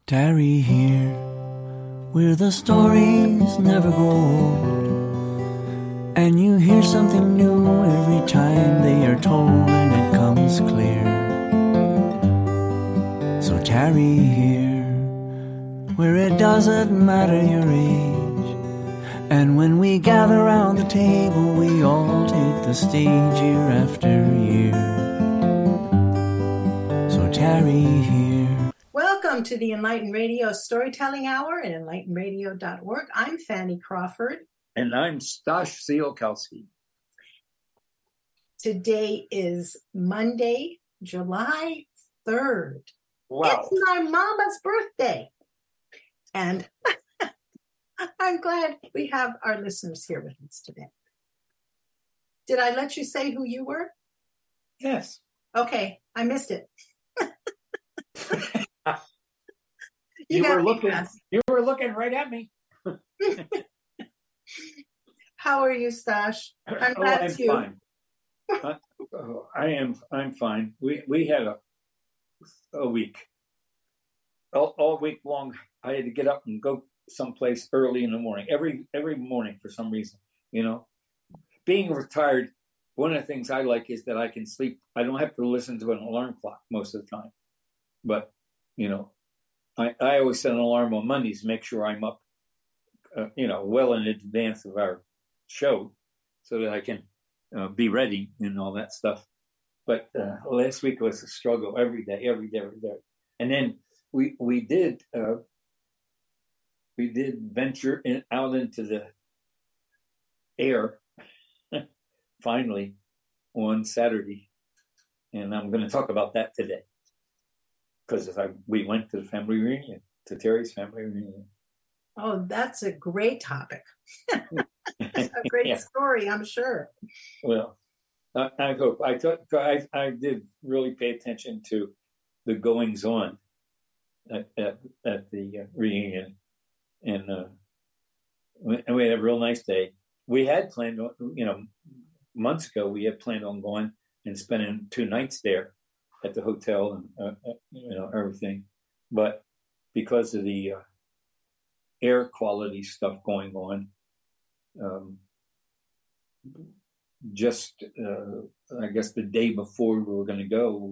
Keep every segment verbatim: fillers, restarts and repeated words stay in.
Tarry here, where the stories never grow old, and you hear something new every time they are told, and it comes clear. So tarry here, where it doesn't matter your age, and when we gather round the table, we all take the stage year after year. So tarry here. Welcome to the Enlightened Radio Storytelling Hour at enlightened radio dot org. I'm Fanny Crawford. And I'm Stash Ziolkowski. Today is Monday, July third. Wow. It's my mama's birthday. And I'm glad we have our listeners here with us today. Did I let you say who you were? Yes. Okay, I missed it. You, you were looking. You were looking right at me. How are you, Stash? I'm oh, glad I'm you. fine. uh, oh, I am. I'm fine. We we had a a week. All, all week long, I had to get up and go someplace early in the morning. Every every morning for some reason, you know. Being retired, one of the things I like is that I can sleep. I don't have to listen to an alarm clock most of the time. But you know. I, I always set an alarm on Mondays to make sure I'm up, uh, you know, well in advance of our show so that I can uh, be ready and all that stuff. But uh, last week was a struggle every day, every day, every day. And then we we did uh, we did venture in, out into the air finally on Saturday. And I'm going to talk about that today. Because we went to the family reunion, to Terry's family reunion. Oh, that's a great topic. A great yeah. story, I'm sure. Well, I, I hope. I, took, I I did really pay attention to the goings on at, at, at the uh, reunion. And, uh, we, and we had a real nice day. We had planned on, you know, months ago, we had planned on going and spending two nights there at the hotel and uh, you know everything, but because of the uh, air quality stuff going on, um, just uh, I guess the day before we were going to go,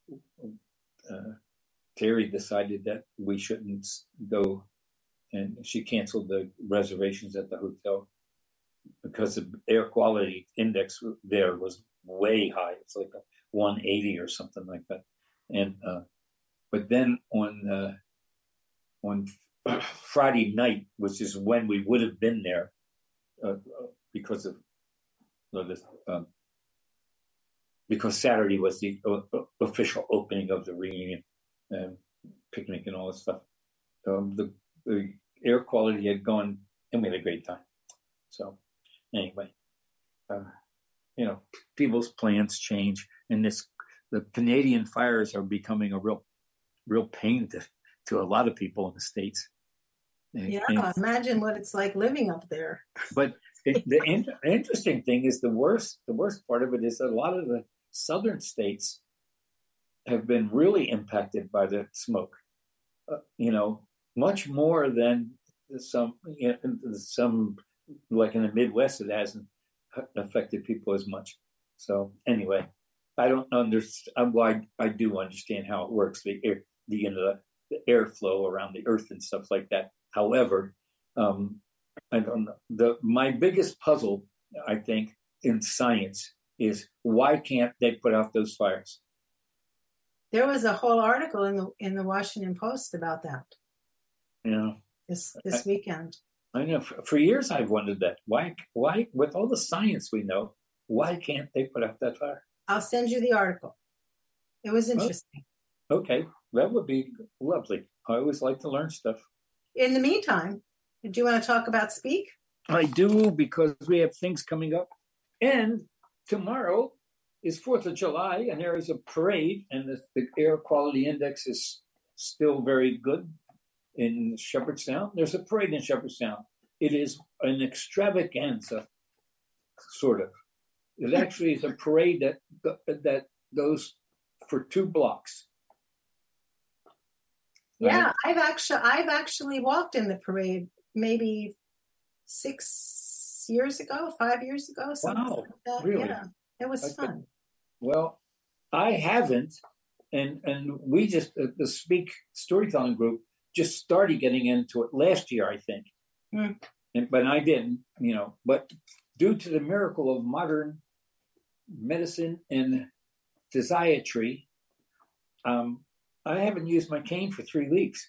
uh, Terry decided that we shouldn't go, and she canceled the reservations at the hotel because the air quality index there was way high. It's like a one eighty or something like that. And uh, but then on uh, on Friday night, which is when we would have been there, uh, because of uh, this, um, because Saturday was the uh, official opening of the reunion and picnic and all this stuff. Um, the, the air quality had gone, and we had a great time. So anyway. Uh, You know, people's plans change, and this the Canadian fires are becoming a real, real pain to, to a lot of people in the States. And, yeah, and, imagine what it's like living up there. But it, the in, interesting thing is the worst. The worst part of it is that a lot of the southern states have been really impacted by the smoke. Uh, you know, much more than some. You know, some like in the Midwest, it hasn't affected people as much. So anyway, I don't understand. Well, I, I do understand how it works, the air, the, you know, the airflow around the earth and stuff like that. However, um, I don't know. The my biggest puzzle, I think, in science is why can't they put out those fires? There was a whole article in the in the Washington Post about that. Yeah, this this I, weekend. I know. For, for years, I've wondered that. Why, why, with all the science we know, why can't they put out that fire? I'll send you the article. It was interesting. Oh, okay. That would be lovely. I always like to learn stuff. In the meantime, do you want to talk about Speak? I do, because we have things coming up. And tomorrow is fourth of July, and there is a parade, and the, the air quality index is still very good. In Shepherdstown, there's a parade in Shepherdstown. It is an extravaganza, sort of. It actually is a parade that that goes for two blocks. Yeah, I've actually I've actually walked in the parade maybe six years ago, five years ago, something Wow, like that. really? Yeah, it was Okay. fun. Well, I haven't, and and we just uh, the Speak Storytelling group just started getting into it last year, I think. Mm. And, but I didn't, you know. But due to the miracle of modern medicine and physiatry, um, I haven't used my cane for three weeks.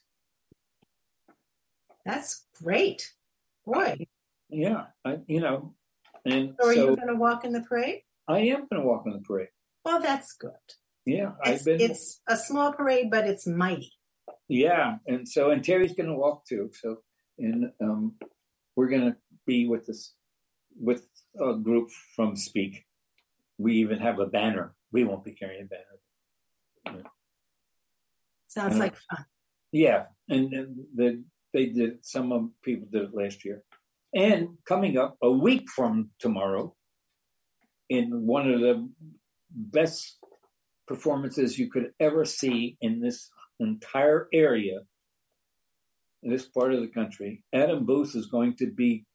That's great, boy. Yeah, I, you know, and So are so you going to walk in the parade? I am going to walk on the parade. Well, that's good. Yeah, It's, I've been. it's a small parade, but it's mighty. Yeah, and so and Terry's going to walk too. So, and um, we're going to be with this with a group from Speak. We even have a banner. We won't be carrying a banner. Yeah. Sounds and, like fun. Yeah, and, and the, they did. Some people did it last year, and coming up a week from tomorrow, in one of the best performances you could ever see in this entire area, in this part of the country, Adam Booth is going to be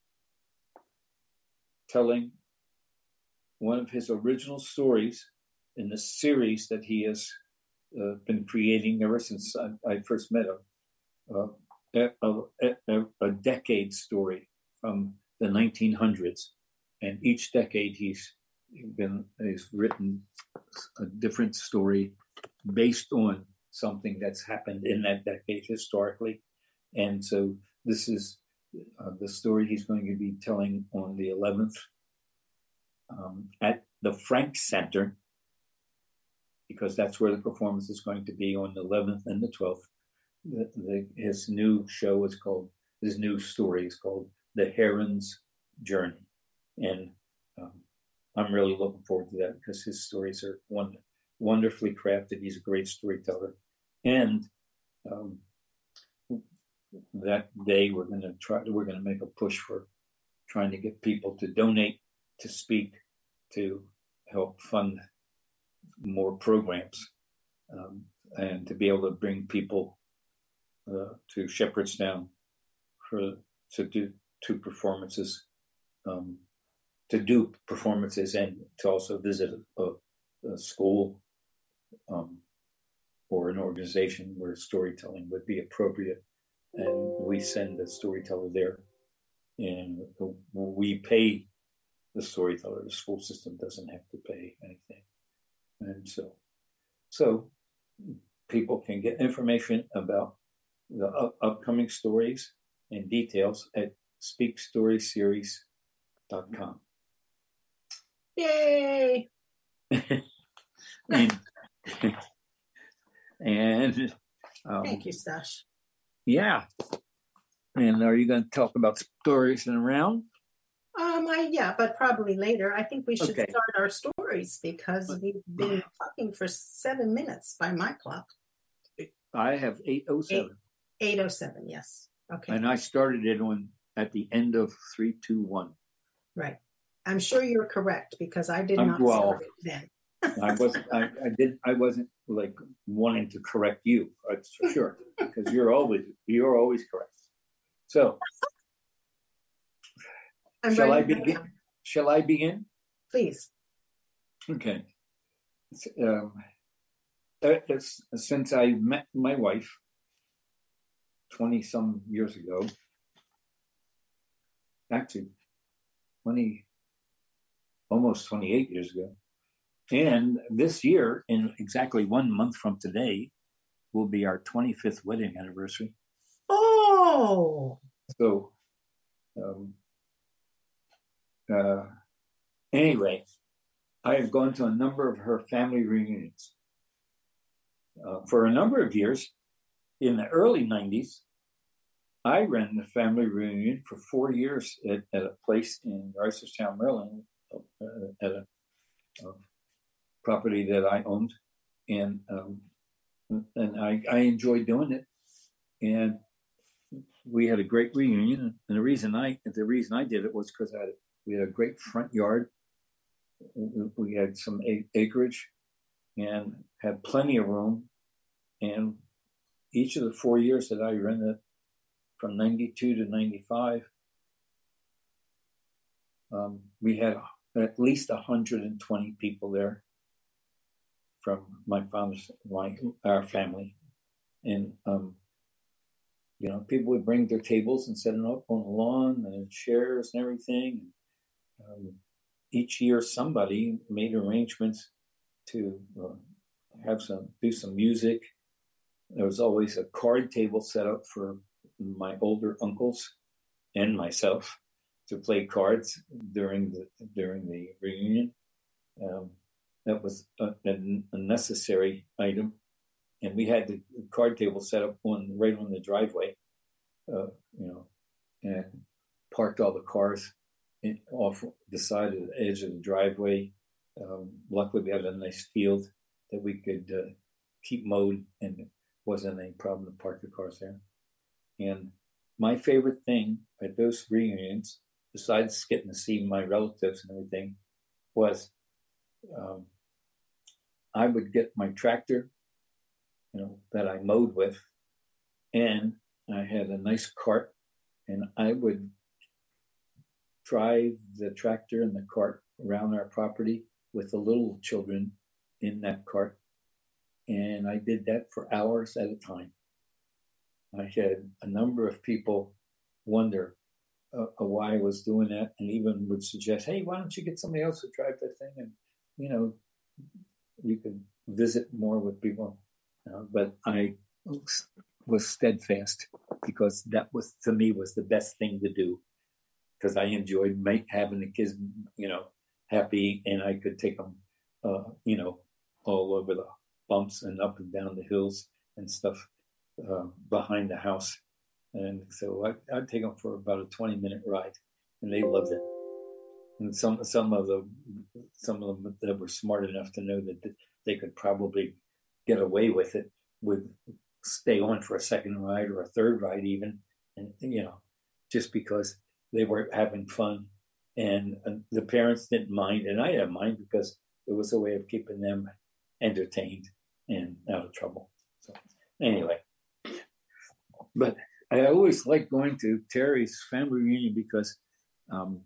telling one of his original stories in the series that he has uh, been creating ever since I, I first met him. Uh, a, a, a decade story from the nineteen hundreds, and each decade he's been he's written a different story based on something that's happened in that decade historically. And so this is uh, the story he's going to be telling on the eleventh um, at the Frank Center, because that's where the performance is going to be on the eleventh and the twelfth. The, the, his new show is called, his new story is called The Heron's Journey. And um, I'm really looking forward to that because his stories are one, wonderfully crafted. He's a great storyteller. And um, that day we're going to try, we're going to make a push for trying to get people to donate to Speak to help fund more programs um, and to be able to bring people uh, to Shepherdstown for to do two performances, um, to do performances and to also visit a, a school um, or an organization where storytelling would be appropriate. And we send the storyteller there, and we pay the storyteller. The school system doesn't have to pay anything. And so, so people can get information about the up- upcoming stories and details at speak story series dot com. Yay! and and um, thank you, Stash. Yeah. And are you going to talk about stories in a round? Um, I, yeah, but probably later. I think we should Okay. start our stories because we've been talking for seven minutes by my clock. I have eight oh seven. eight oh seven, yes. Okay. And I started it on at the end of three two one. Right. I'm sure you're correct because I did I'm not well. start it then. I wasn't. I, I did. I wasn't like wanting to correct you. That's for sure, because you're always you're always correct. So, I'm shall I ready. begin? Shall I begin? Please. Okay. Um, it's, since I met my wife twenty some years ago, actually twenty, almost twenty-eight years ago. And this year, in exactly one month from today, will be our twenty-fifth wedding anniversary. Oh! So, um, uh, anyway, I have gone to a number of her family reunions. Uh, for a number of years, in the early nineties, I ran the family reunion for four years at, at a place in Reisterstown, Maryland, uh, at a, a property that I owned, and um, and I, I enjoyed doing it. And we had a great reunion. And the reason I the reason I did it was because I had, we had a great front yard. We had some acreage and had plenty of room. And each of the four years that I ran it, from ninety-two to ninety-five, um, we had at least one hundred twenty people there from my father's, my, our family. And, um, you know, people would bring their tables and set them up on the lawn and chairs and everything. Um, each year, somebody made arrangements to uh, have some, do some music. There was always a card table set up for my older uncles and myself to play cards during the during the reunion. Um, that was a, a necessary item, and we had the card table set up on right on the driveway, uh, you know, and parked all the cars in, off the side of the edge of the driveway. Um, luckily, we had a nice field that we could uh, keep mowed, and it wasn't any problem to park the cars there. And my favorite thing at those reunions, besides getting to see my relatives and everything, was um, I would get my tractor, you know, that I mowed with, and I had a nice cart, and I would drive the tractor and the cart around our property with the little children in that cart. And I did that for hours at a time. I had a number of people wonder uh, why I was doing that, and even would suggest, hey, why don't you get somebody else to drive that thing? And, you know, you could visit more with people. Uh, but I was steadfast because that was, to me, was the best thing to do, because I enjoyed make, having the kids, you know, happy, and I could take them, uh, you know, all over the bumps and up and down the hills and stuff uh, behind the house. And so I, I'd take them for about a twenty minute ride, and they loved it. And some some of the some of them that were smart enough to know that they could probably get away with it would stay on for a second ride or a third ride even, and you know, just because they were having fun, and, and the parents didn't mind, and I didn't mind because it was a way of keeping them entertained and out of trouble. So anyway, but I always liked going to Terry's family reunion because um,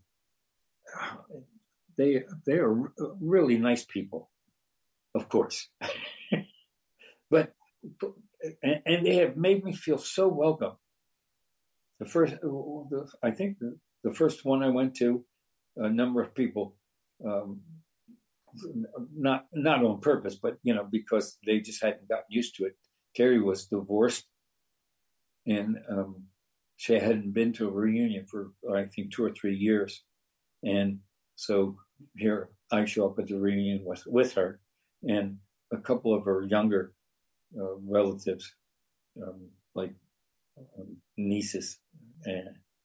they they are really nice people, of course, but and, and they have made me feel so welcome. The first, I think the, the first one I went to, a number of people, um, not not on purpose, but you know, because they just hadn't gotten used to it. Terry was divorced, and um, she hadn't been to a reunion for I think two or three years, and so here I show up at the reunion with with her, and a couple of her younger uh, relatives, um, like um, nieces, and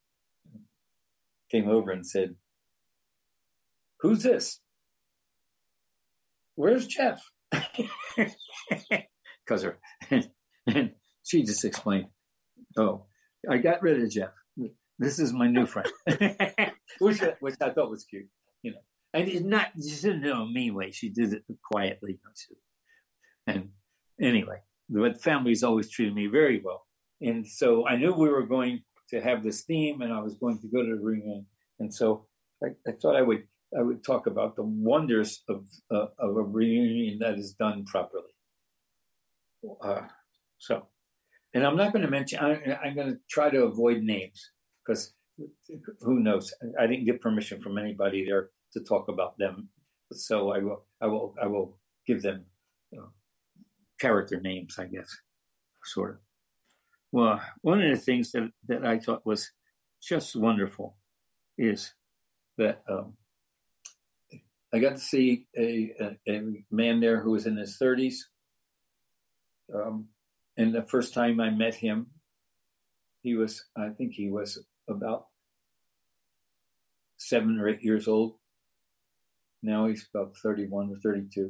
came over and said, "Who's this? Where's Jeff?" Because her, and she just explained, "Oh, I got rid of Jeff. This is my new friend," which which I thought was cute, you know. And it's not, she didn't do it in a mean way. She did it quietly. And anyway, but family's always treated me very well, and so I knew we were going to have this theme, and I was going to go to the reunion, and so I, I thought I would. I would talk about the wonders of uh, of a reunion that is done properly. Uh, so, and I'm not going to mention. I, I'm going to try to avoid names because who knows? I didn't get permission from anybody there to talk about them, so I will. I will. I will give them uh, character names, I guess, sort of. Well, one of the things that that I thought was just wonderful is that. Um, I got to see a, a, a man there who was in his thirties. Um, and the first time I met him, he was, I think he was about seven or eight years old. Now he's about thirty-one or thirty-two.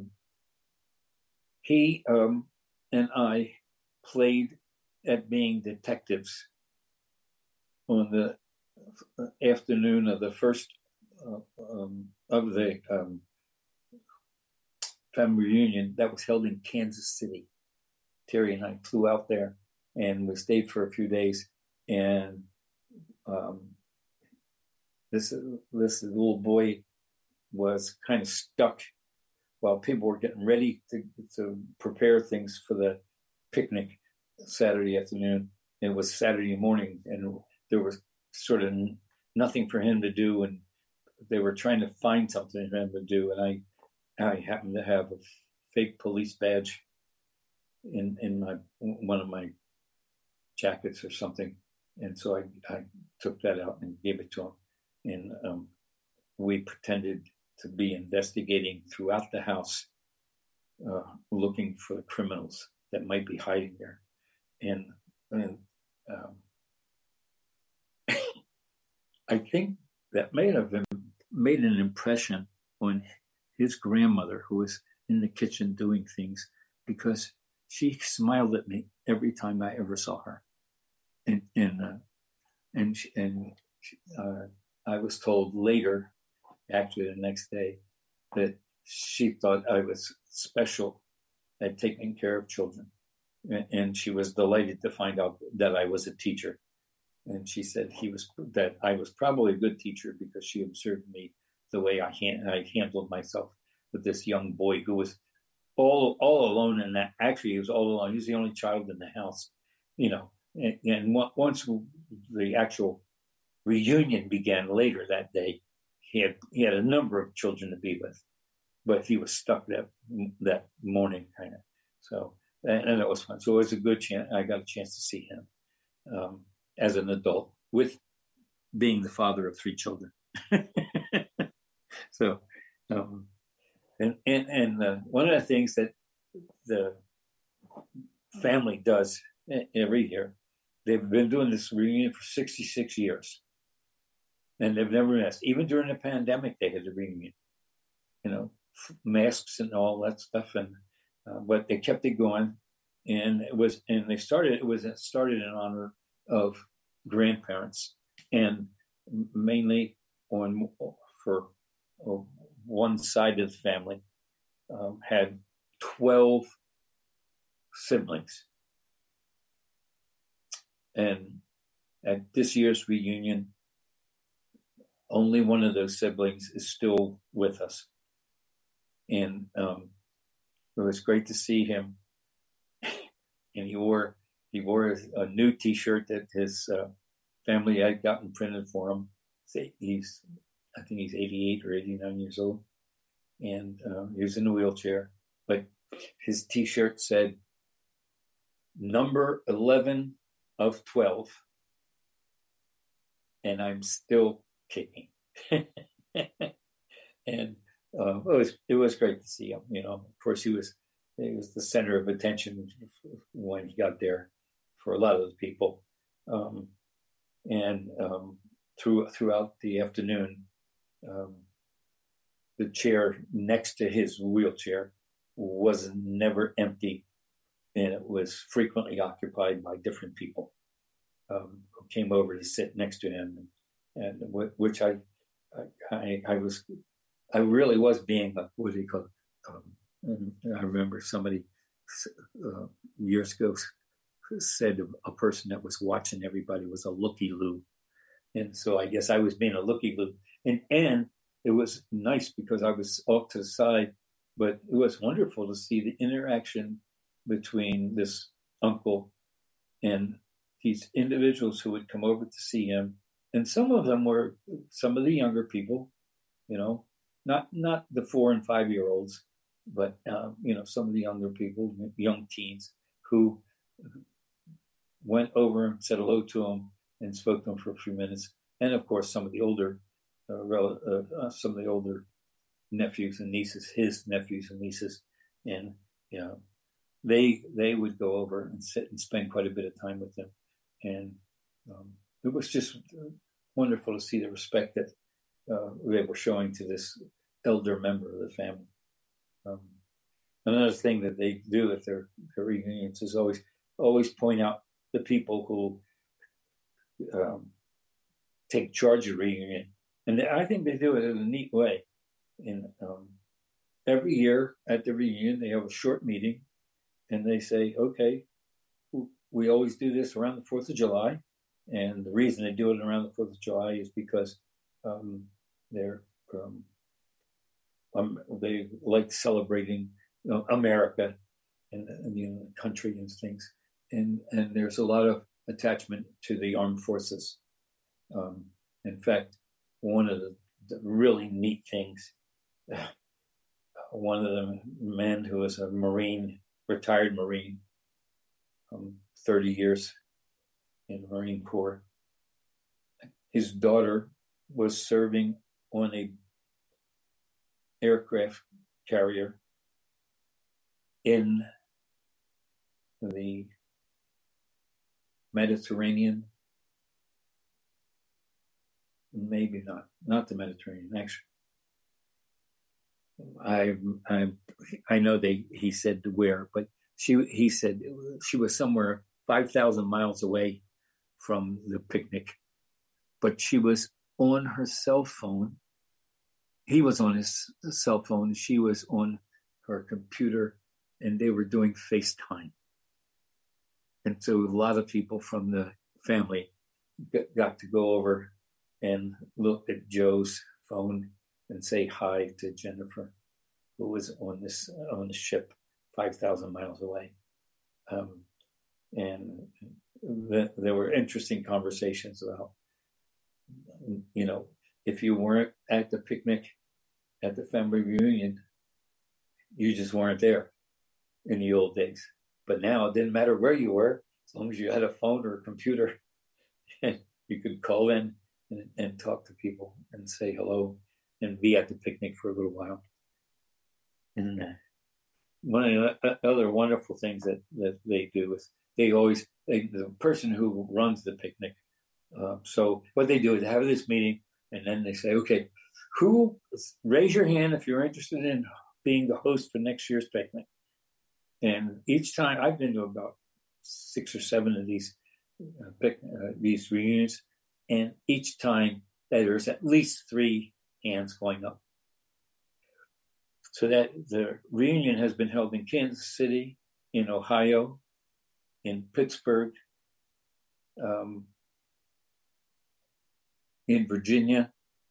He um, and I played at being detectives on the afternoon of the first uh, um, of the um, family reunion that was held in Kansas City. Terry and I flew out there, and we stayed for a few days. And um, this this little boy was kind of stuck while people were getting ready to to prepare things for the picnic Saturday afternoon. It was Saturday morning, and there was sort of nothing for him to do, and they were trying to find something for him to do. And I, I happened to have a fake police badge in in my one of my jackets or something, and so I, I took that out and gave it to him, and um, we pretended to be investigating throughout the house, uh, looking for the criminals that might be hiding there, and and um, I think that may have been, made an impression on his grandmother, who was in the kitchen doing things, because she smiled at me every time I ever saw her. And and uh, and and uh, I was told later, actually the next day, that she thought I was special at taking care of children, and, and she was delighted to find out that I was a teacher. And she said he was that I was probably a good teacher because she observed me the way I hand, I handled myself with this young boy who was all all alone in that. Actually, he was all alone. He was the only child in the house, you know. And, and once the actual reunion began later that day, he had he had a number of children to be with, but he was stuck that that morning, kind of. So and, and it was fun. So it was a good chance. I got a chance to see him um, as an adult, with being the father of three children. So, um, and and and uh, one of the things that the family does every year, they've been doing this reunion for sixty-six years, and they've never missed. Even during the pandemic, they had a reunion, you know, masks and all that stuff, and uh, but they kept it going, and it was, and they started. It was it started in honor of grandparents, and mainly on for uh, one side of the family um, had twelve siblings. And at this year's reunion, only one of those siblings is still with us. And um, it was great to see him. And he wore he wore a, a new T-shirt that his uh, family had gotten printed for him. He's, I think he's eighty-eight or eighty-nine years old, and uh, he was in a wheelchair. But his T-shirt said, "Number eleven of twelve, and I'm still kicking." And uh, it was it was great to see him. You know, of course, he was he was the center of attention when he got there for a lot of the people, um, and um, through throughout the afternoon, um, the chair next to his wheelchair was never empty. And it was frequently occupied by different people um, who came over to sit next to him, and, and which I, I, I was, I really was being a, what do you call it? Um, I remember somebody uh, years ago said a person that was watching everybody was a looky-loo, and so I guess I was being a looky-loo, and and it was nice because I was off to the side, but it was wonderful to see the interaction between this uncle and these individuals who would come over to see him. And some of them were some of the younger people, you know, not not the four and five year olds, but, uh, you know, some of the younger people, young teens who went over and said hello to him and spoke to him for a few minutes. And of course, some of the older, uh, rel- uh, some of the older nephews and nieces, his nephews and nieces, and, you know, They they would go over and sit and spend quite a bit of time with them, and um, it was just wonderful to see the respect that uh, they were showing to this elder member of the family. Um, another thing that they do at their, their reunions is always always point out the people who um, take charge of the reunion, and I think they do it in a neat way. And um, every year at the reunion, they have a short meeting. And they say, okay, we always do this around the fourth of July. And the reason they do it around the fourth of July is because um, they're um, um, they like celebrating you know, America and, and you know, the country and things. And, and there's a lot of attachment to the armed forces. Um, in fact, one of the, the really neat things, uh, one of the men who was a Marine, retired Marine, um, thirty years in the Marine Corps, his daughter was serving on a aircraft carrier in the Mediterranean. Maybe not, not the Mediterranean, actually. I, I, I know they, he said where, but she, he said she was somewhere five thousand miles away from the picnic, but she was on her cell phone. He was on his cell phone. She was on her computer, and they were doing FaceTime. And so a lot of people from the family got to go over and look at Joe's phone and say hi to Jennifer, who was on this on the ship five thousand miles away. Um, and the, there were interesting conversations about, you know, if you weren't at the picnic, at the family reunion, you just weren't there in the old days. But now it didn't matter where you were, as long as you had a phone or a computer, and you could call in and, and talk to people and say hello and be at the picnic for a little while. And uh, one of the other wonderful things that, that they do is they always, they, the person who runs the picnic, uh, so what they do is they have this meeting, and then they say, okay, who, raise your hand if you're interested in being the host for next year's picnic. And each time, I've been to about six or seven of these uh, pic, uh, these reunions, and each time there's at least three hands going up. So that the reunion has been held in Kansas City, in Ohio, in Pittsburgh, um, in Virginia,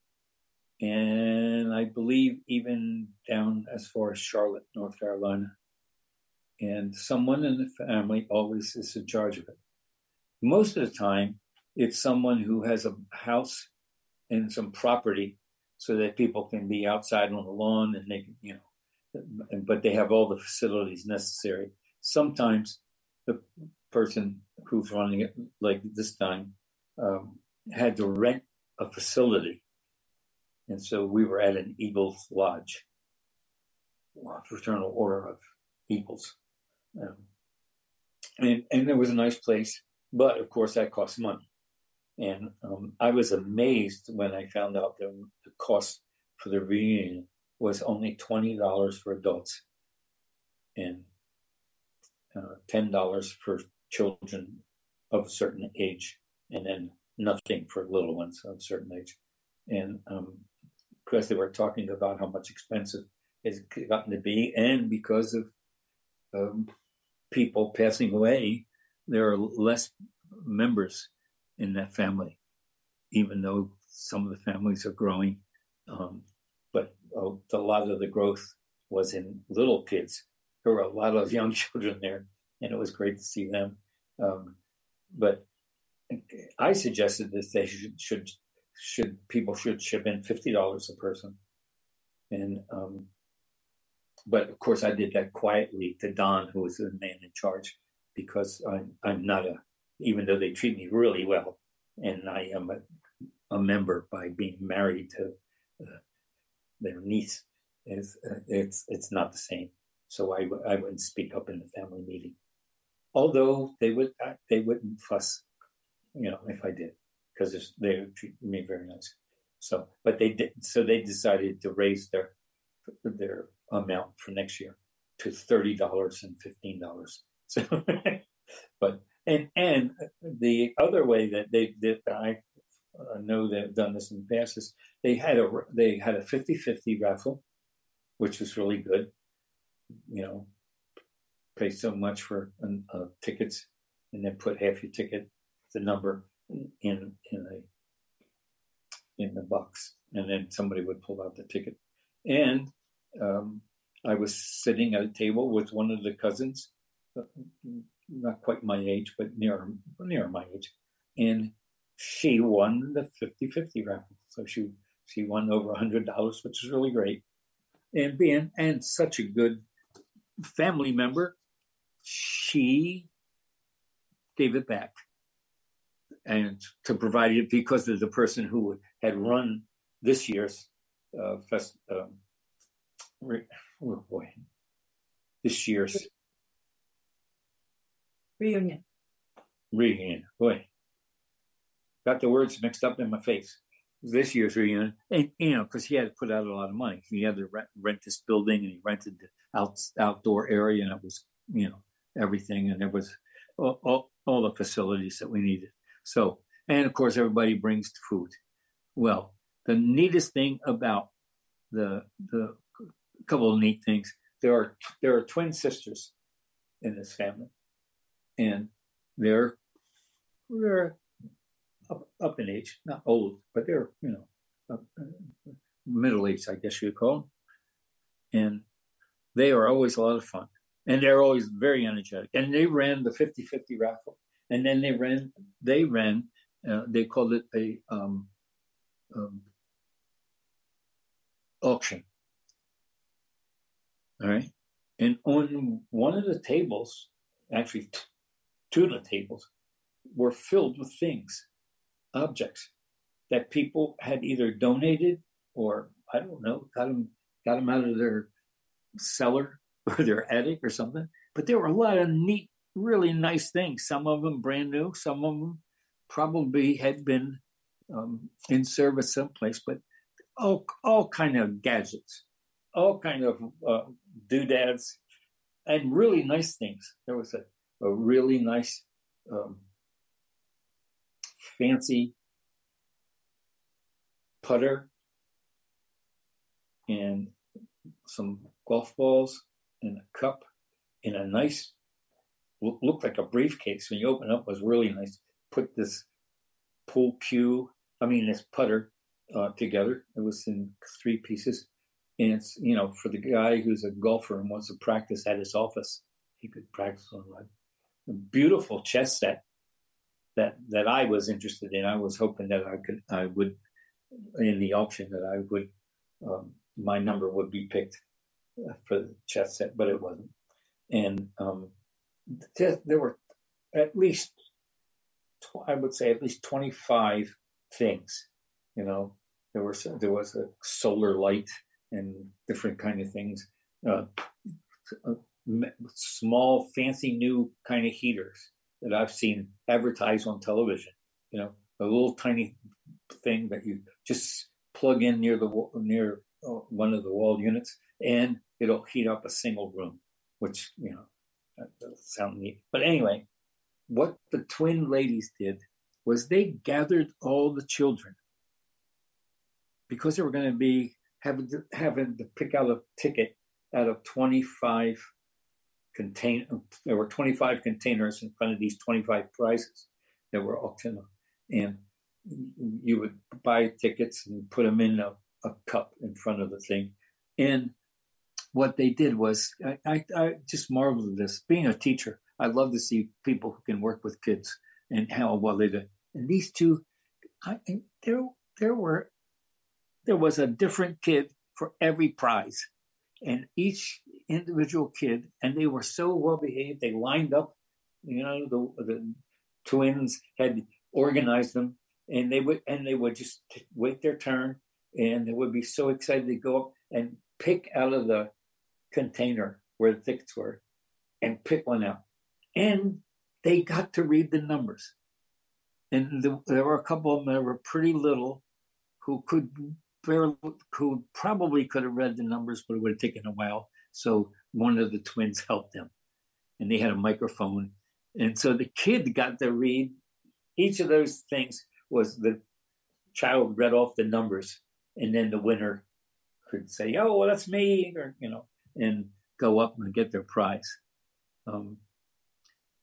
and I believe even down as far as Charlotte, North Carolina. And someone in the family always is in charge of it. Most of the time, it's someone who has a house and some property so that people can be outside on the lawn and they can, you know, but they have all the facilities necessary. Sometimes the person who's running it, like this time, um, had to rent a facility. And so we were at an Eagles Lodge, Fraternal Order of Eagles. Um, and, and it was a nice place, but of course that costs money. And um, I was amazed when I found out that the cost for the reunion was only twenty dollars for adults and uh, ten dollars for children of a certain age, and then nothing for little ones of a certain age. And um, because they were talking about how much expensive it's gotten to be, and because of um, people passing away, there are less members in that family, even though some of the families are growing. Um, but uh, a lot of the growth was in little kids. There were a lot of young children there, and it was great to see them. Um, but I suggested that they should, should, should people should chip in fifty dollars a person. And, um, but of course I did that quietly to Don, who was the man in charge, because I'm, I'm not a, even though they treat me really well, and I am a, a member by being married to uh, their niece, is uh, it's it's not the same. So I I wouldn't speak up in the family meeting, although they would uh, they wouldn't fuss, you know, if I did, because they would treat me very nice. So, but they did. So they decided to raise their their amount for next year to thirty dollars and fifteen dollars. So, but. And and the other way that they did, I know they've done this in the past, is they had a they had a fifty-fifty raffle, which was really good. You know, pay so much for uh, tickets, and then put half your ticket, the number in in a in the box, and then somebody would pull out the ticket. And um, I was sitting at a table with one of the cousins, not quite my age, but near near my age, and she won the fifty-fifty raffle. So she she won over a hundred dollars, which is really great. And being and such a good family member, she gave it back, and to provide it because of the person who had run this year's uh, fest. Um, oh boy, this year's reunion. Reunion, boy, got the words mixed up in my face. This year's reunion, and you know, because he had to put out a lot of money. He had to rent, rent this building, and he rented the out, outdoor area, and it was, you know, everything, and there was all, all, all the facilities that we needed. So, and of course, everybody brings food. Well, the neatest thing about the the couple of neat things, there are there are twin sisters in this family, and they're they're up, up in age, not old, but they're, you know, up, uh, middle aged, I guess you'd call them, and they are always a lot of fun, and they're always very energetic. And they ran the fifty-fifty raffle, and then they ran they ran uh, they called it a um, um, auction. All right. And on one of the tables, actually t- two of the tables, were filled with things, objects that people had either donated or, I don't know, got them, got them out of their cellar or their attic or something. But there were a lot of neat, really nice things. Some of them brand new. Some of them probably had been um, in service someplace, but all, all kind of gadgets, all kind of uh, doodads, and really nice things. There was a, a really nice, um, fancy putter and some golf balls and a cup in a nice, looked like a briefcase. When you open it up, it was really nice. Put this pool cue, I mean, this putter uh, together. It was in three pieces. And it's, you know, for the guy who's a golfer and wants to practice at his office, he could practice on a beautiful chess set that that I was interested in. I was hoping that I could, I would, in the auction, that I would, um, my number would be picked for the chess set, but it wasn't. And um, there were at least, I would say, at least twenty-five things. You know, there was there was a solar light and different kind of things, uh, small, fancy, new kind of heaters that I've seen advertised on television. You know, a little tiny thing that you just plug in near the near one of the wall units, and it'll heat up a single room. Which, you know, that doesn't sound neat. But anyway, what the twin ladies did was they gathered all the children because they were going to be having to, having to pick out a ticket out of twenty-five contain. There were twenty-five containers in front of these twenty-five prizes that were auctioned off, and you would buy tickets and put them in a, a cup in front of the thing. And what they did was, I, I, I just marveled at this. Being a teacher, I love to see people who can work with kids and how well they do. And these two, I, there, there were, there was a different kid for every prize, and each individual kid, and they were so well behaved. They lined up, you know, the, the twins had organized them, and they would, and they would just wait their turn, and they would be so excited to go up and pick out of the container where the tickets were and pick one out. And they got to read the numbers. And the, there were a couple of them that were pretty little who could barely, who probably could have read the numbers, but it would have taken a while. So one of the twins helped them, and they had a microphone. And so the kid got to read. Each of those things was the child read off the numbers, and then the winner could say, "Oh, well, that's me," or, you know, and go up and get their prize. Um,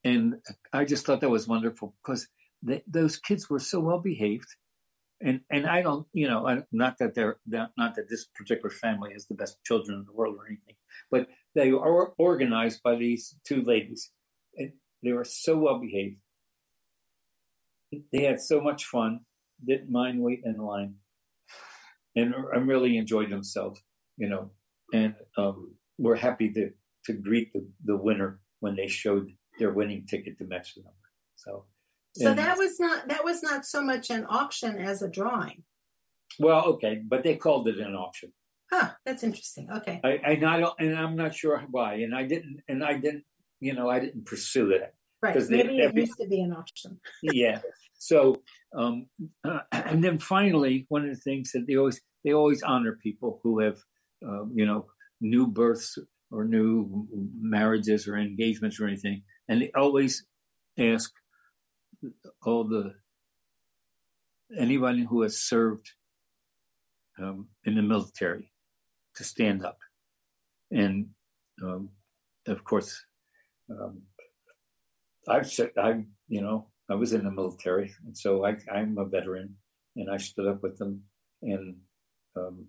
and I just thought that was wonderful because they, those kids were so well behaved. And and I don't, you know, I, not that they're not, not that this particular family is the best children in the world or anything, but they are organized by these two ladies. And they were so well behaved. They had so much fun, didn't mind waiting in line, and, and really enjoyed themselves, you know. And um, we're happy to to greet the, the winner when they showed their winning ticket to match the number. So. So And, that was not that was not so much an auction as a drawing. well, okay, but they called it an auction. Huh, that's interesting. Okay. I, and I don't, and I'm not sure why. And I didn't, and I didn't, you know, I didn't pursue that. Right. Because Maybe they- it used to be an auction. Yeah. So, um, uh, and then finally, one of the things that they always they always honor people who have, uh, you know, new births or new marriages or engagements or anything, and they always ask all the anybody who has served um, in the military to stand up, and um, of course, um, I've said I, you know, I was in the military, and so I, I'm a veteran, and I stood up with them, and um,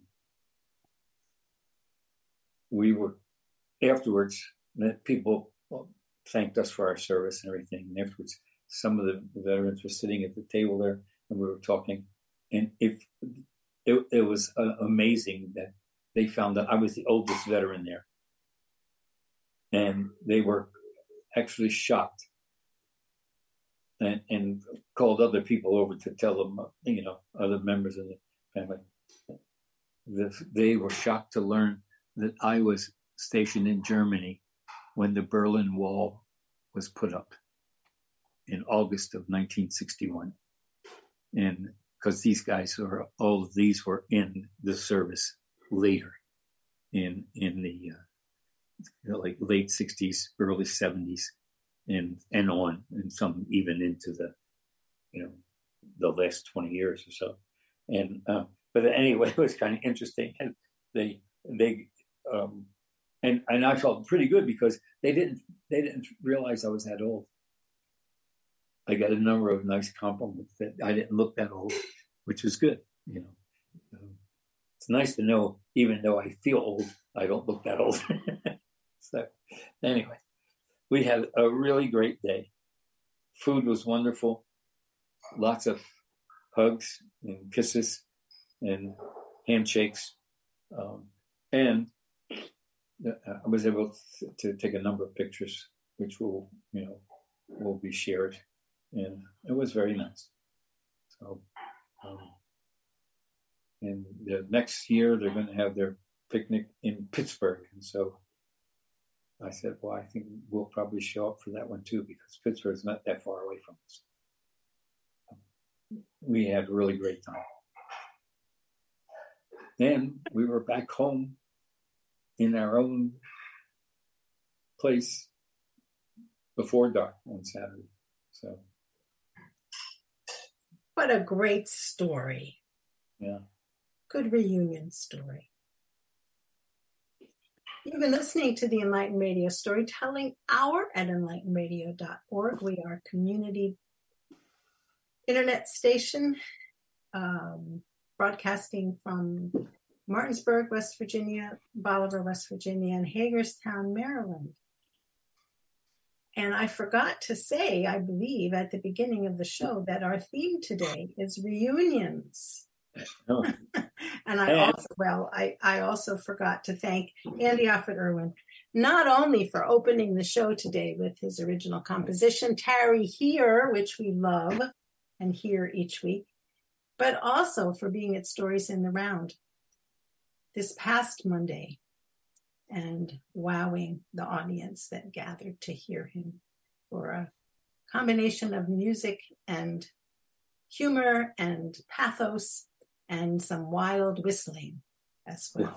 we were afterwards. That people thanked us for our service and everything, and afterwards. Some of the veterans were sitting at the table there, and we were talking. And if it, it was uh, amazing that they found that I was the oldest veteran there, and they were actually shocked, and, and called other people over to tell them, you know, other members of the family. The, they were shocked to learn that I was stationed in Germany when the Berlin Wall was put up in August of nineteen sixty-one. And because these guys were, all of these were in the service later in in the uh, you know, like late sixties, early seventies, and and on, and some even into the, you know, the last twenty years or so. And uh, but anyway, it was kind of interesting. And they they um, and and I felt pretty good because they didn't they didn't realize I was that old. I got a number of nice compliments that I didn't look that old, which was good. You know, um, it's nice to know, even though I feel old, I don't look that old. So, anyway, we had a really great day. Food was wonderful. Lots of hugs and kisses and handshakes, um, and I was able to take a number of pictures, which will, you know, will be shared. And it was very nice. So, um, and the next year they're going to have their picnic in Pittsburgh. And so I said, well, I think we'll probably show up for that one too, because Pittsburgh's not that far away from us. We had a really great time. Then we were back home in our own place before dark on Saturday. So. What a great story. Yeah. Good reunion story. You've been listening to the Enlightened Radio Storytelling Hour at enlightened radio dot org. We are a community internet station um, broadcasting from Martinsburg, West Virginia, Bolivar, West Virginia, and Hagerstown, Maryland. And I forgot to say, I believe, at the beginning of the show that our theme today is reunions. Oh. And I also, well, I, I also forgot to thank Andy Offord Irwin, not only for opening the show today with his original composition, Tarry Here, which we love and hear each week, but also for being at Stories in the Round this past Monday and wowing the audience that gathered to hear him for a combination of music and humor and pathos and some wild whistling as well.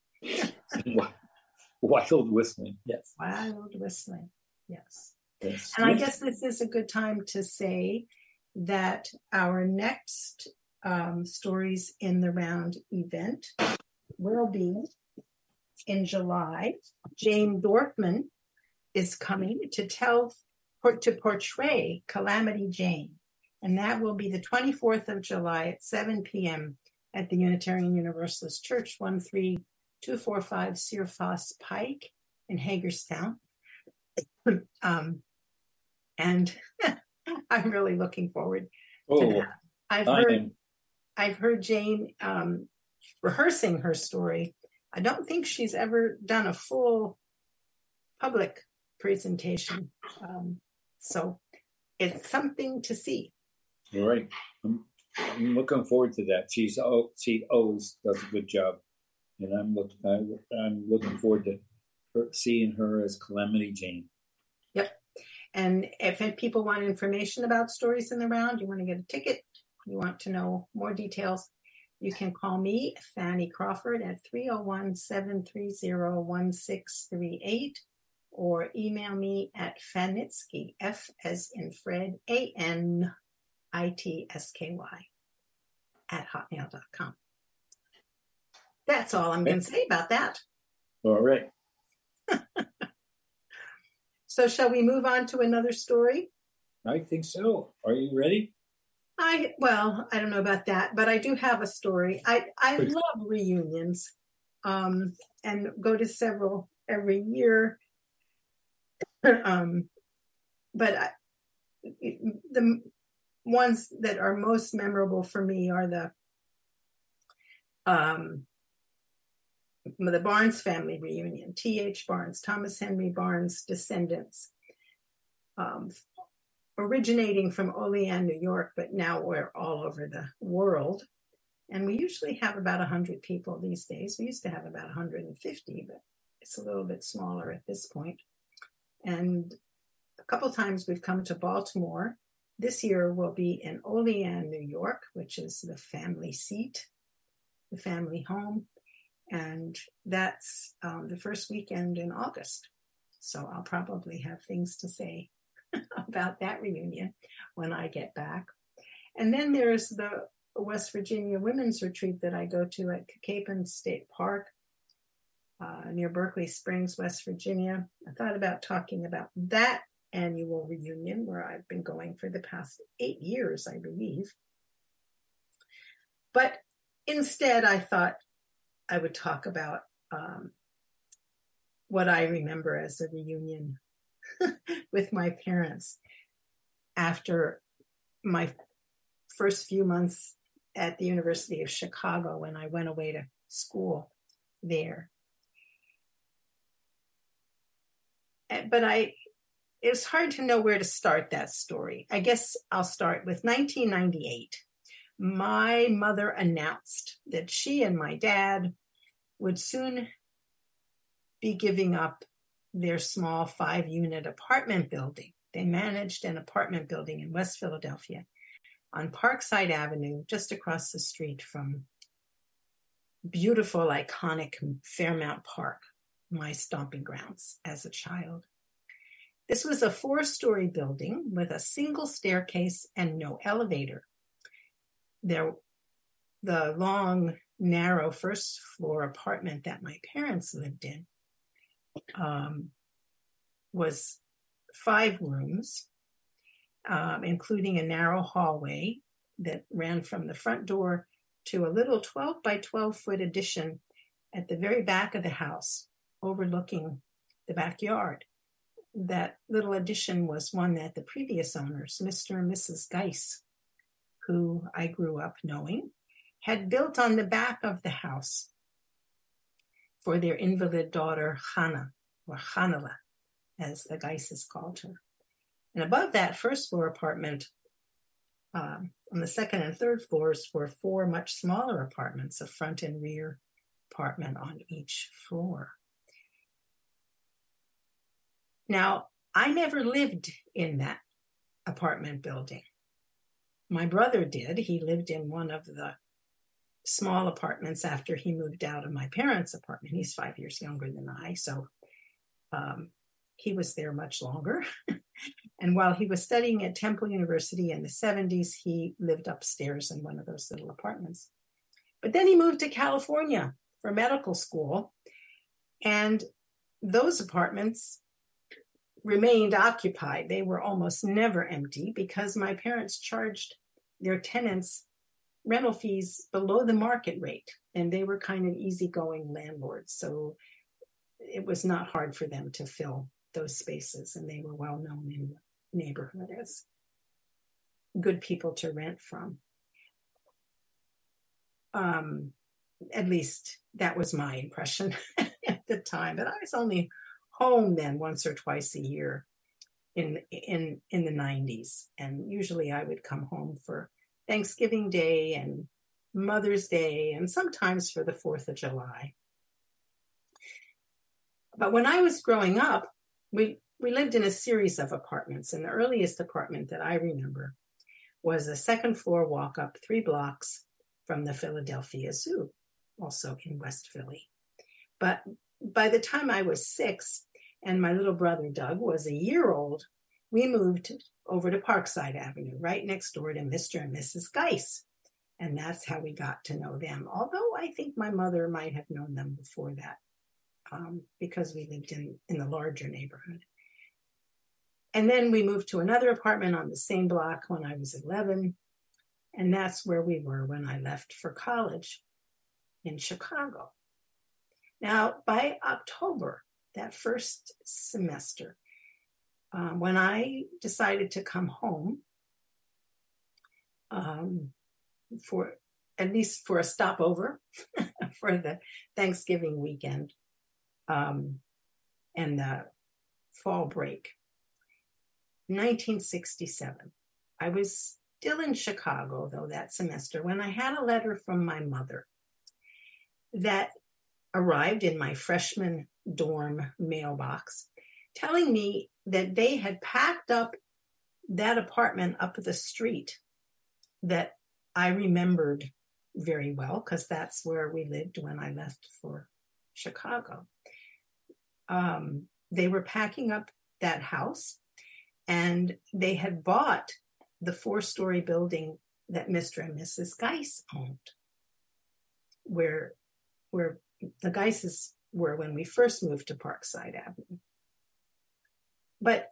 Wild whistling, yes. Wild whistling, yes. yes. And I guess this is a good time to say that our next um, Stories in the Round event will be in July. Jane Dorfman is coming to tell for, to portray Calamity Jane. And that will be the twenty-fourth of July at seven p.m. at the Unitarian Universalist Church, one three two four five Searfoss Pike in Hagerstown. um, and I'm really looking forward oh, to that. I've I heard, am. I've heard Jane um, rehearsing her story. I don't think she's ever done a full public presentation. Um, so it's something to see. All right. I'm, I'm looking forward to that. She's oh, she always does a good job. And I'm, look, I, I'm looking forward to her, seeing her as Calamity Jane. Yep. And if people want information about Stories in the Round, you want to get a ticket, you want to know more details, you can call me, Fanny Crawford, at three oh one, seven three zero, one six three eight, or email me at Fanitsky, F as in Fred, A N I T S K Y, at hotmail dot com. That's all I'm going to say about that. All right. So shall we move on to another story? I think so. Are you ready? I well, I don't know about that, but I do have a story. I, I love reunions um, and go to several every year. um, but I, the ones that are most memorable for me are the um, the Barnes family reunion, T H Barnes, Thomas Henry Barnes descendants, um, originating from Olean, New York, but now we're all over the world. And we usually have about one hundred people these days. We used to have about one hundred fifty, but it's a little bit smaller at this point. And a couple times we've come to Baltimore. This year we'll be in Olean, New York, which is the family seat, the family home. And that's um, the first weekend in August. So I'll probably have things to say about that reunion when I get back. And then there's the West Virginia Women's Retreat that I go to at Capon State Park uh, near Berkeley Springs, West Virginia. I thought about talking about that annual reunion where I've been going for the past eight years, I believe. But instead, I thought I would talk about um, what I remember as a reunion with my parents after my first few months at the University of Chicago when I went away to school there. But I, it was hard to know where to start that story. I guess I'll start with nineteen ninety-eight. My mother announced that she and my dad would soon be giving up their small five-unit apartment building. They managed an apartment building in West Philadelphia on Parkside Avenue, just across the street from beautiful, iconic Fairmount Park, my stomping grounds as a child. This was a four-story building with a single staircase and no elevator. There, the long, narrow first-floor apartment that my parents lived in um, was five rooms, um, including a narrow hallway that ran from the front door to a little twelve by twelve foot addition at the very back of the house, overlooking the backyard. That little addition was one that the previous owners, Mister and Missus Geis, who I grew up knowing, had built on the back of the house for their invalid daughter, Hannah, or Hanala, as the Geises called her. And above that first floor apartment, um, on the second and third floors were four much smaller apartments, a front and rear apartment on each floor. Now, I never lived in that apartment building. My brother did. He lived in one of the small apartments after he moved out of my parents' apartment. He's five years younger than I, so um, he was there much longer. And while he was studying at Temple University in the seventies, he lived upstairs in one of those little apartments. But then he moved to California for medical school. And those apartments remained occupied. They were almost never empty because my parents charged their tenants rental fees below the market rate, and they were kind of easygoing landlords. So it was not hard for them to fill those spaces, and they were well known in the neighborhood as good people to rent from. Um, at least that was my impression at the time, but I was only home then once or twice a year in in in the nineties, and usually I would come home for Thanksgiving Day and Mother's Day, and sometimes for the fourth of July. But when I was growing up, we we lived in a series of apartments, and the earliest apartment that I remember was a second floor walk up three blocks from the Philadelphia Zoo, also in West Philly. But by the time I was six and my little brother Doug was a year old, we moved over to Parkside Avenue, right next door to Mister and Missus Geis. And that's how we got to know them. Although I think my mother might have known them before that, um, because we lived in, in the larger neighborhood. And then we moved to another apartment on the same block when I was eleven. And that's where we were when I left for college in Chicago. Now, by October, that first semester, um, when I decided to come home um, for at least for a stopover for the Thanksgiving weekend um, and the fall break, nineteen sixty-seven, I was still in Chicago, though, that semester, when I had a letter from my mother that arrived in my freshman dorm mailbox telling me that they had packed up that apartment up the street that I remembered very well, because that's where we lived when I left for Chicago. Um, they were packing up that house, and they had bought the four-story building that Mister and Missus Geis owned, where, where the Geises were when we first moved to Parkside Avenue. But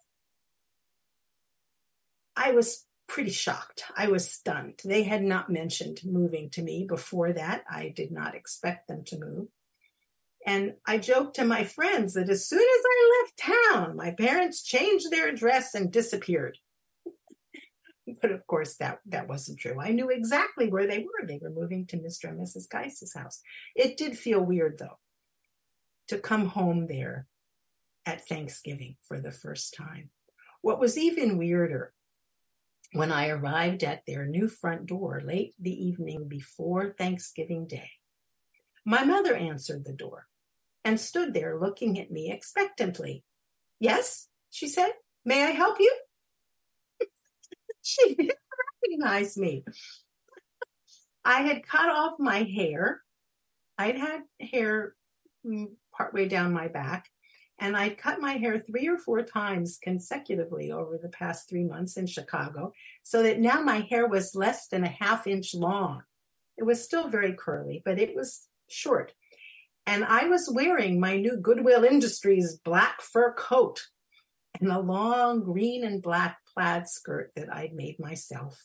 I was pretty shocked. I was stunned. They had not mentioned moving to me before that. I did not expect them to move. And I joked to my friends that as soon as I left town, my parents changed their address and disappeared. But of course, that, that wasn't true. I knew exactly where they were. They were moving to Mister and Missus Geis's house. It did feel weird, though, to come home there at Thanksgiving for the first time. What was even weirder, when I arrived at their new front door late the evening before Thanksgiving Day, my mother answered the door and stood there looking at me expectantly. "Yes," she said, "may I help you?" She didn't recognize me. I had cut off my hair. I'd had hair partway down my back, and I'd cut my hair three or four times consecutively over the past three months in Chicago, so that now my hair was less than a half inch long. It was still very curly, but it was short. And I was wearing my new Goodwill Industries black fur coat and a long green and black plaid skirt that I'd made myself.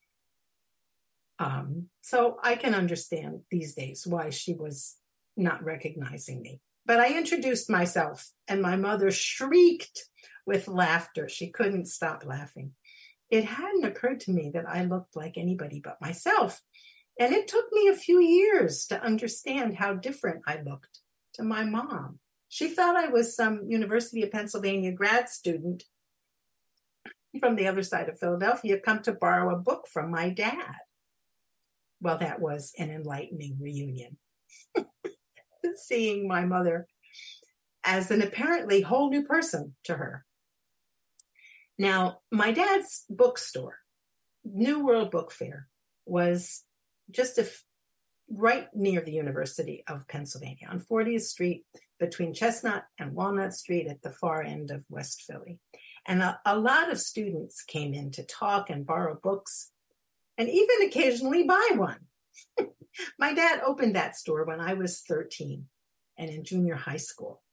Um, so I can understand these days why she was not recognizing me. But I introduced myself, and my mother shrieked with laughter. She couldn't stop laughing. It hadn't occurred to me that I looked like anybody but myself. And it took me a few years to understand how different I looked to my mom. She thought I was some University of Pennsylvania grad student from the other side of Philadelphia, come to borrow a book from my dad. Well, that was an enlightening reunion. Seeing my mother as an apparently whole new person to her. Now, my dad's bookstore, New World Book Fair, was just a f- right near the University of Pennsylvania on fortieth Street between Chestnut and Walnut Street at the far end of West Philly. And a, a lot of students came in to talk and borrow books and even occasionally buy one. My dad opened that store when I was thirteen and in junior high school.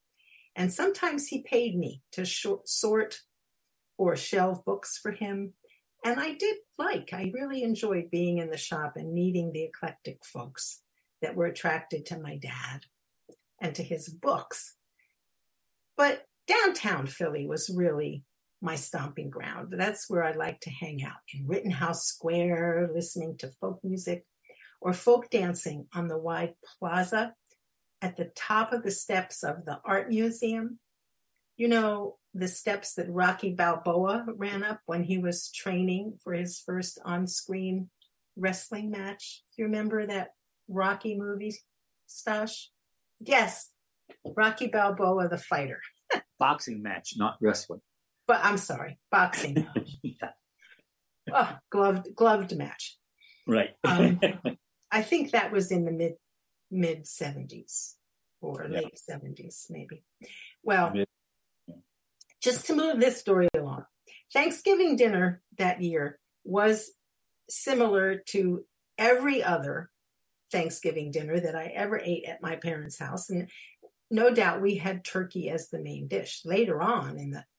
And sometimes he paid me to short, sort or shelve books for him. And I did like, I really enjoyed being in the shop and meeting the eclectic folks that were attracted to my dad and to his books. But downtown Philly was really my stomping ground. That's where I like to hang out, in Rittenhouse Square, listening to folk music or folk dancing on the wide plaza at the top of the steps of the art museum. You know, the steps that Rocky Balboa ran up when he was training for his first on-screen wrestling match. Do you remember that Rocky movie, Stash? Yes, Rocky Balboa, the fighter. Boxing match, not wrestling. But I'm sorry, boxing match. Yeah. Oh, gloved, gloved match. Right. um, I think that was in the mid mid seventies or Yeah. late seventies, maybe. Well, Mid- just to move this story along, Thanksgiving dinner that year was similar to every other Thanksgiving dinner that I ever ate at my parents' house. And no doubt we had turkey as the main dish. Later on in the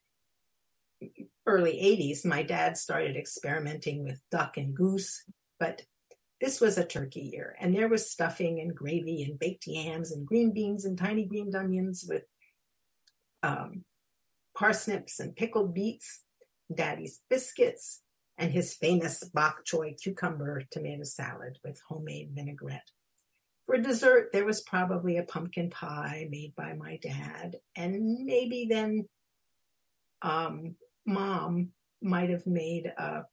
early eighties, my dad started experimenting with duck and goose, but this was a turkey year. And there was stuffing and gravy and baked yams and green beans and tiny green onions with um, parsnips and pickled beets, Daddy's biscuits, and his famous bok choy cucumber tomato salad with homemade vinaigrette. For dessert, there was probably a pumpkin pie made by my dad, and maybe then um, Mom might have made a,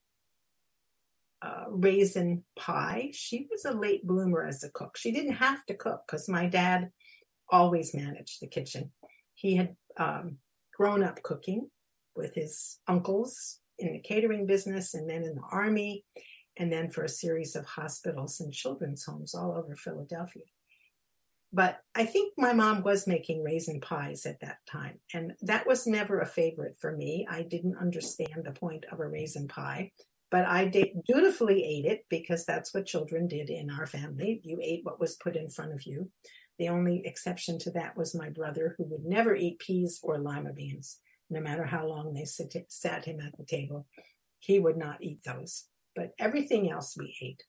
a raisin pie. She was a late bloomer as a cook. She didn't have to cook because my dad always managed the kitchen. He had um, grown up cooking with his uncles in the catering business and then in the army, and then for a series of hospitals and children's homes all over Philadelphia. But I think my mom was making raisin pies at that time, and that was never a favorite for me. I didn't understand the point of a raisin pie, but I did, dutifully ate it because that's what children did in our family. You ate what was put in front of you. The only exception to that was my brother, who would never eat peas or lima beans, no matter how long they sit, sat him at the table. He would not eat those, but everything else we ate.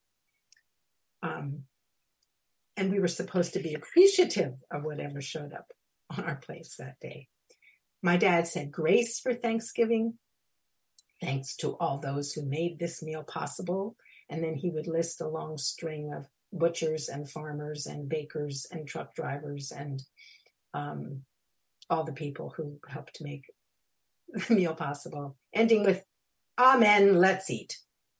Um, and we were supposed to be appreciative of whatever showed up on our plates that day. My dad said grace for Thanksgiving, thanks to all those who made this meal possible. And then he would list a long string of butchers and farmers and bakers and truck drivers and um, all the people who helped make the meal possible, ending with, amen, let's eat.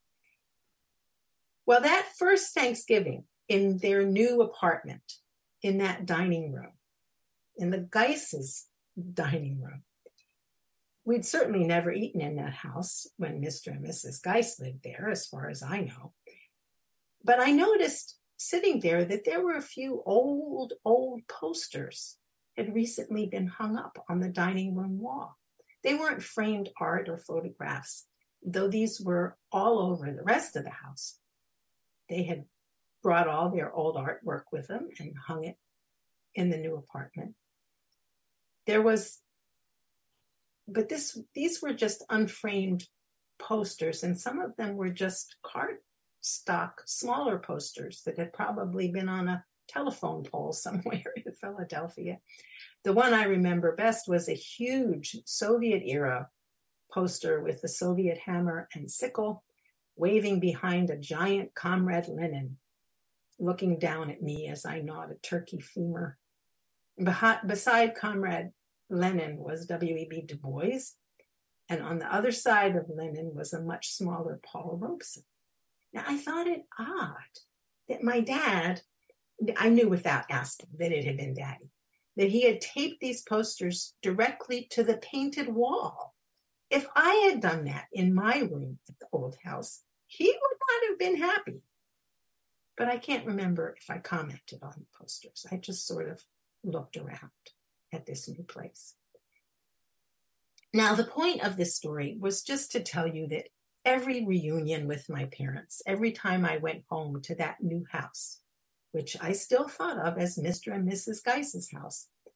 Well, that first Thanksgiving in their new apartment, in that dining room, in the Geis's dining room, we'd certainly never eaten in that house when Mister and Missus Geis lived there, as far as I know. But I noticed sitting there that there were a few old, old posters had recently been hung up on the dining room wall. They weren't framed art or photographs, though these were all over the rest of the house. They had brought all their old artwork with them and hung it in the new apartment. There was, but this these were just unframed posters, and some of them were just cardstock, smaller posters that had probably been on a telephone pole somewhere in Philadelphia. The one I remember best was a huge Soviet-era poster with the Soviet hammer and sickle waving behind a giant Comrade Lenin, looking down at me as I gnawed a turkey femur. Behind, beside Comrade Lenin was W E B Du Bois, and on the other side of Lenin was a much smaller Paul Robeson. Now, I thought it odd that my dad, I knew without asking that it had been Daddy, that he had taped these posters directly to the painted wall. If I had done that in my room at the old house, he would not have been happy. But I can't remember if I commented on the posters. I just sort of looked around at this new place. Now, the point of this story was just to tell you that every reunion with my parents, every time I went home to that new house, which I still thought of as Mister and Missus Geis's house,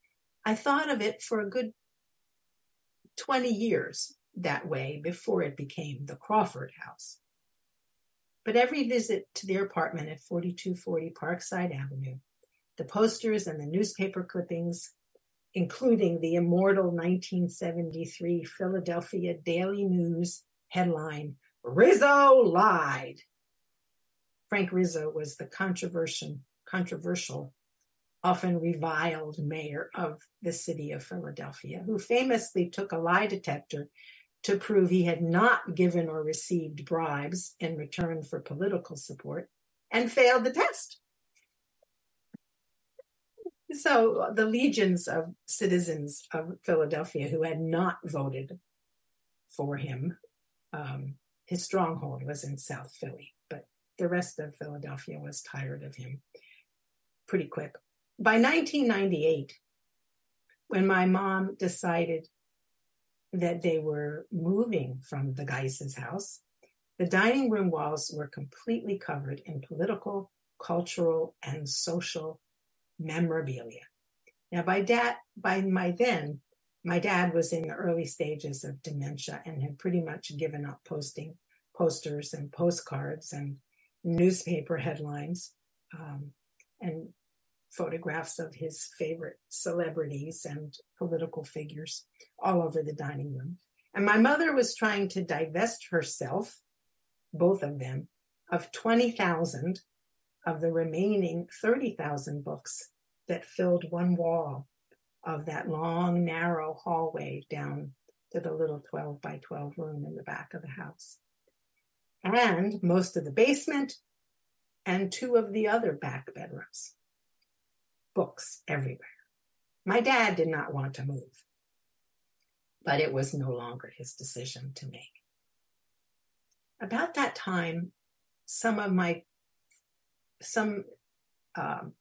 I thought of it for a good twenty years that way before it became the Crawford House. But every visit to their apartment at forty-two forty Parkside Avenue, the posters and the newspaper clippings, including the immortal nineteen seventy-three Philadelphia Daily News headline, "Rizzo lied." Frank Rizzo was the controversial, controversial, often reviled mayor of the city of Philadelphia, who famously took a lie detector to prove he had not given or received bribes in return for political support and failed the test. So the legions of citizens of Philadelphia who had not voted for him, um, his stronghold was in South Philly, but the rest of Philadelphia was tired of him pretty quick. By nineteen ninety-eight, when my mom decided that they were moving from the Geis's house, the dining room walls were completely covered in political, cultural, and social memorabilia. Now, by dad, by my then, my dad was in the early stages of dementia and had pretty much given up posting posters and postcards and newspaper headlines um, and photographs of his favorite celebrities and political figures all over the dining room. And my mother was trying to divest herself, both of them, of twenty thousand of the remaining thirty thousand books that filled one wall of that long, narrow hallway down to the little twelve by twelve room in the back of the house. And most of the basement and two of the other back bedrooms. Books everywhere. My dad did not want to move, but it was no longer his decision to make. About that time, some of my, some um,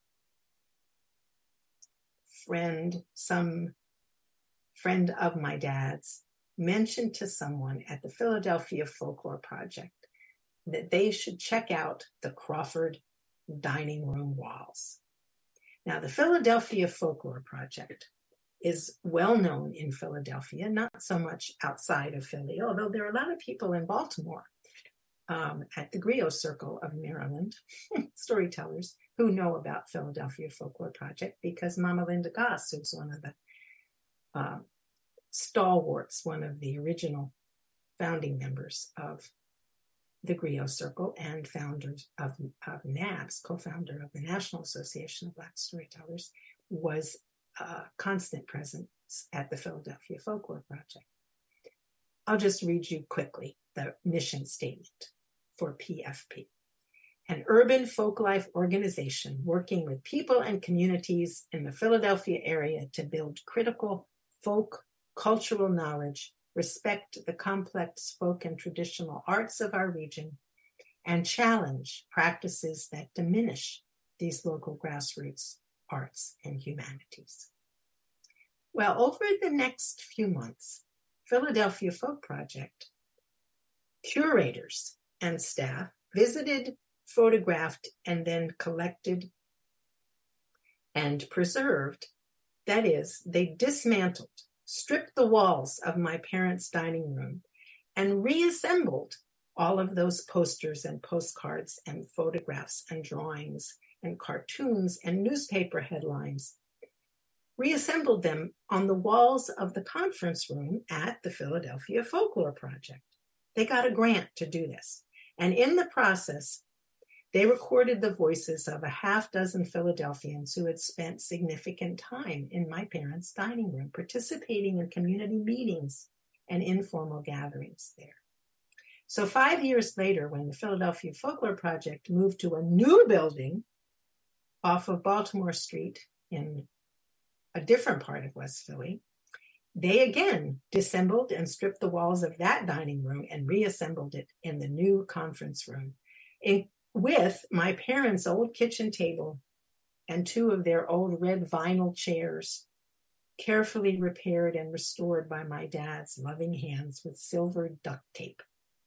friend, some friend of my dad's mentioned to someone at the Philadelphia Folklore Project that they should check out the Crawford dining room walls. Now, the Philadelphia Folklore Project is well known in Philadelphia, not so much outside of Philly, although there are a lot of people in Baltimore um, at the Griot Circle of Maryland, storytellers who know about Philadelphia Folklore Project because Mama Linda Goss, who's one of the uh, stalwarts, one of the original founding members of the Griot Circle and founders of, of N A B S, co-founder of the National Association of Black Storytellers, was a constant presence at the Philadelphia Folklore Project. I'll just read you quickly the mission statement for P F P. An urban folklife organization working with people and communities in the Philadelphia area to build critical folk cultural knowledge, respect the complex folk and traditional arts of our region, and challenge practices that diminish these local grassroots arts and humanities. Well, over the next few months, Philadelphia Folk Project curators and staff visited, photographed, and then collected and preserved. That is, they dismantled, stripped the walls of my parents' dining room and reassembled all of those posters and postcards and photographs and drawings and cartoons and newspaper headlines, reassembled them on the walls of the conference room at the Philadelphia Folklore Project. They got a grant to do this. And in the process, they recorded the voices of a half dozen Philadelphians who had spent significant time in my parents' dining room, participating in community meetings and informal gatherings there. So five years later, when the Philadelphia Folklore Project moved to a new building off of Baltimore Street in a different part of West Philly, they again disassembled and stripped the walls of that dining room and reassembled it in the new conference room, in with my parents' old kitchen table and two of their old red vinyl chairs, carefully repaired and restored by my dad's loving hands with silver duct tape.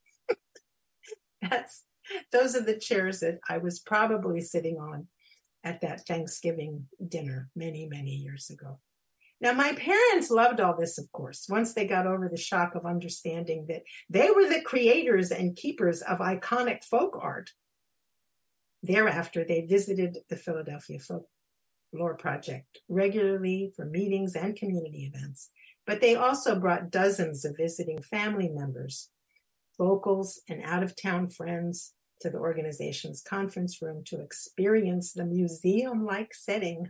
That's those are the chairs that I was probably sitting on at that Thanksgiving dinner many, many years ago. Now, my parents loved all this, of course, once they got over the shock of understanding that they were the creators and keepers of iconic folk art. Thereafter, they visited the Philadelphia Folklore Project regularly for meetings and community events, but they also brought dozens of visiting family members, locals, and out-of-town friends to the organization's conference room to experience the museum-like setting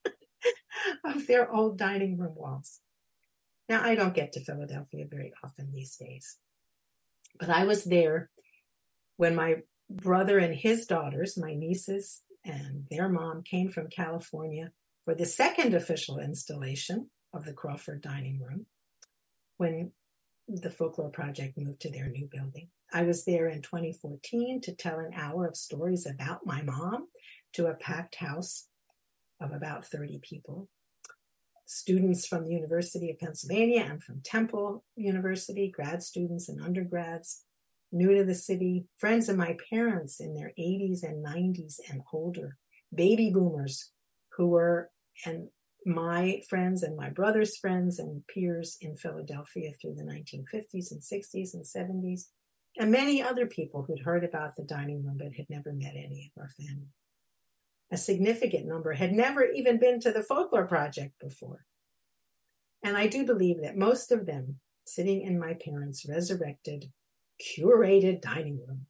of their old dining room walls. Now, I don't get to Philadelphia very often these days, but I was there when my brother and his daughters, my nieces and their mom, came from California for the second official installation of the Crawford Dining Room when the Folklore Project moved to their new building. I was there in twenty fourteen to tell an hour of stories about my mom to a packed house of about thirty people. Students from the University of Pennsylvania and from Temple University, grad students and undergrads, new to the city, friends of my parents in their eighties and nineties and older, baby boomers who were and my friends and my brother's friends and peers in Philadelphia through the nineteen fifties and sixties and seventies, and many other people who'd heard about the dining room but had never met any of our family. A significant number had never even been to the Folklore Project before. And I do believe that most of them sitting in my parents' resurrected, curated dining room.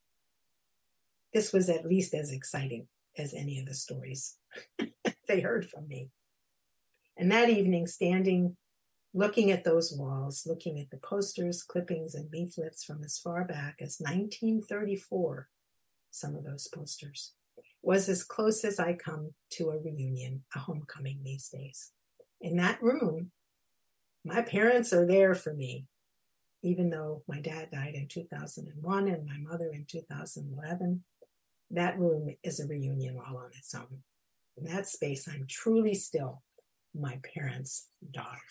This was at least as exciting as any of the stories they heard from me. And that evening, standing, looking at those walls, looking at the posters, clippings, and leaflets from as far back as nineteen thirty-four, some of those posters, was as close as I come to a reunion, a homecoming these days. In that room, my parents are there for me, even though my dad died in two thousand one and my mother in two thousand eleven. That room is a reunion all on its own. In that space, I'm truly still my parents' daughter.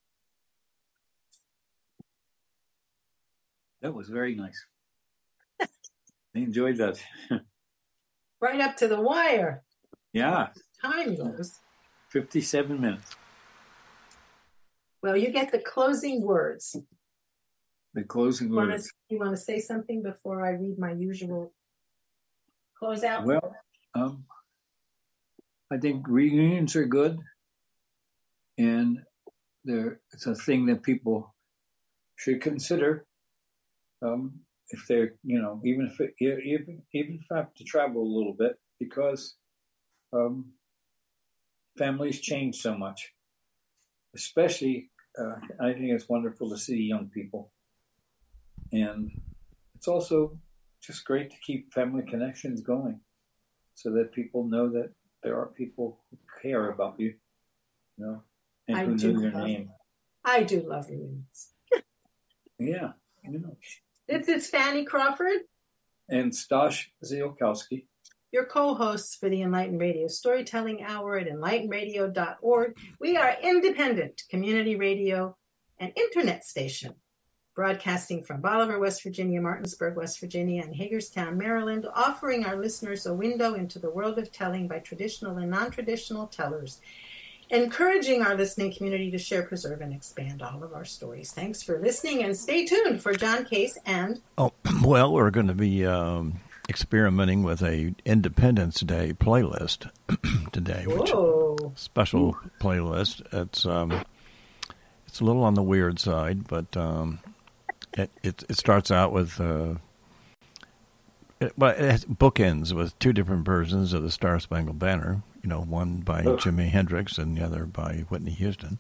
That was very nice. I enjoyed that. Right up to the wire. Yeah. Time goes. fifty-seven minutes. Well, you get the closing words. The closing you words. Want to, you want to say something before I read my usual closeout? Well, um, I think reunions are good. And there, it's a thing that people should consider. Um, if they're, you know, even if it, even even if I have to travel a little bit, because um, families change so much. Especially, uh, I think it's wonderful to see young people, and it's also just great to keep family connections going, so that people know that there are people who care about you, you know, and I who do know your love, name. I do love reunions. Yeah, you know. This is Fanny Crawford and Stash Ziolkowski, your co-hosts for the Enlightened Radio Storytelling Hour at enlightened radio dot org. We are independent community radio and internet station, broadcasting from Bolivar, West Virginia, Martinsburg, West Virginia, and Hagerstown, Maryland, offering our listeners a window into the world of telling by traditional and non-traditional tellers, encouraging our listening community to share, preserve, and expand all of our stories. Thanks for listening, and stay tuned for John Case and... Oh, well, we're going to be um, experimenting with a Independence Day playlist today, which Whoa. is a special playlist. It's um, it's a little on the weird side, but um, it, it it starts out with... Uh, it, well, it has bookends with two different versions of the Star Spangled Banner. You know, one by oh. Jimi Hendrix and the other by Whitney Houston.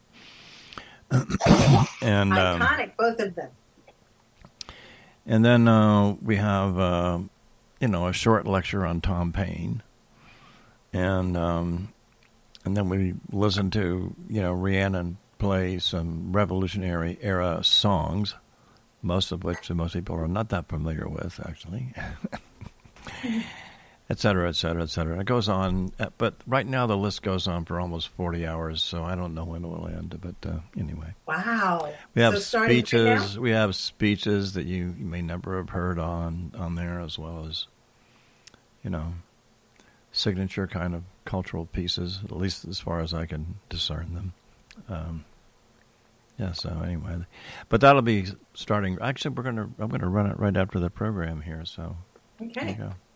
and um, Iconic, both of them. And then uh, we have, uh, you know, a short lecture on Tom Paine. And um, and then we listen to, you know, Rhiannon play some Revolutionary era songs, most of which most people are not that familiar with, actually. Et cetera, et cetera, et cetera. It goes on, but right now the list goes on for almost forty hours, so I don't know when it will end. But uh, anyway, wow. We have so speeches. We have speeches that you, you may never have heard on on there, as well as, you know, signature kind of cultural pieces, at least as far as I can discern them. Um, yeah. So anyway, but that'll be starting. Actually, we're gonna I'm gonna run it right after the program here. So Okay. there you go.